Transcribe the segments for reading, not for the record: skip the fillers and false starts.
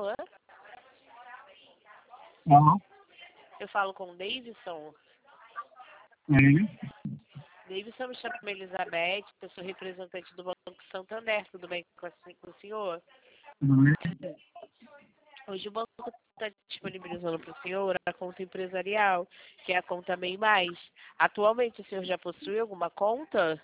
senhor? Não. Eu falo com o Davidson. Davidson, me chama Elizabeth, eu sou representante do Banco Santander, tudo bem com o senhor? Hoje o banco está disponibilizando para o senhor a conta empresarial, que é a conta Bem Mais. Atualmente o senhor já possui alguma conta?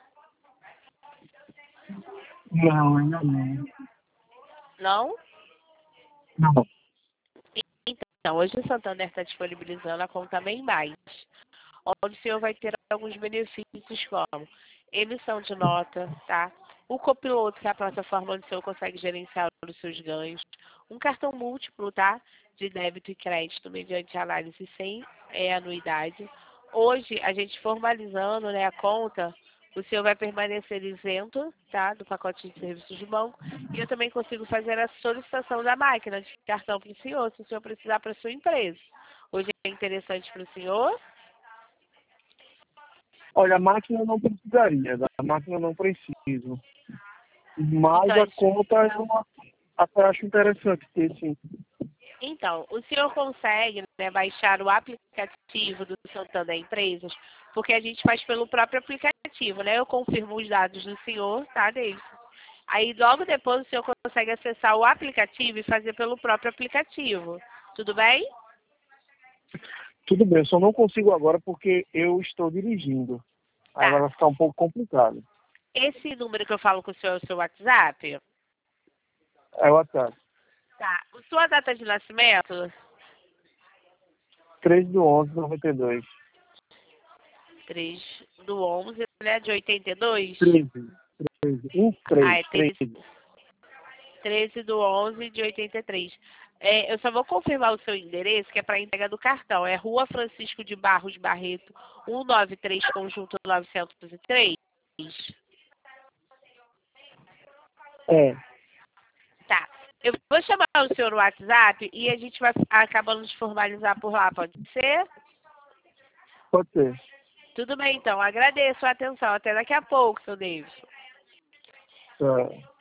Não, ainda não. Não? Não. Então, hoje o Santander está disponibilizando a conta Bem Mais, onde o senhor vai ter alguns benefícios como emissão de nota, tá? O copiloto, que é a plataforma onde o senhor consegue gerenciar os seus ganhos. Um cartão múltiplo, tá? De débito e crédito mediante análise sem anuidade. Hoje, a gente formalizando, né, a conta, o senhor vai permanecer isento, tá? Do pacote de serviços do banco. E eu também consigo fazer a solicitação da máquina de cartão para o senhor, se o senhor precisar para a sua empresa. Hoje é interessante para o senhor? Olha, a máquina eu não precisaria, da máquina eu não preciso. Mas Então, a conta eu até acho interessante ter, sim. Então, o senhor consegue, né, baixar o aplicativo do Santander Empresas, porque a gente faz pelo próprio aplicativo, né? Eu confirmo os dados do senhor, tá, David? Aí, logo depois, o senhor consegue acessar o aplicativo e fazer pelo próprio aplicativo. Tudo bem? Tudo bem, eu só não consigo agora porque eu estou dirigindo. Aí Tá. vai ficar um pouco complicado. Esse número que eu falo com o senhor é o seu WhatsApp? É o WhatsApp. Tá. A sua data de nascimento? 3/11/92. 3/11, né, de 82? 13. 13. Ah, 13. é 13. 13/11 de 83. Eu só vou confirmar o seu endereço, que é para entrega do cartão. É Rua Francisco de Barros Barreto, 193, Conjunto 903. É, Tá. Eu vou chamar o senhor no WhatsApp e a gente vai acabando de formalizar por lá, pode ser? pode ser. Tudo bem, então. Agradeço a atenção. Até daqui a pouco, seu Davidson. Tá.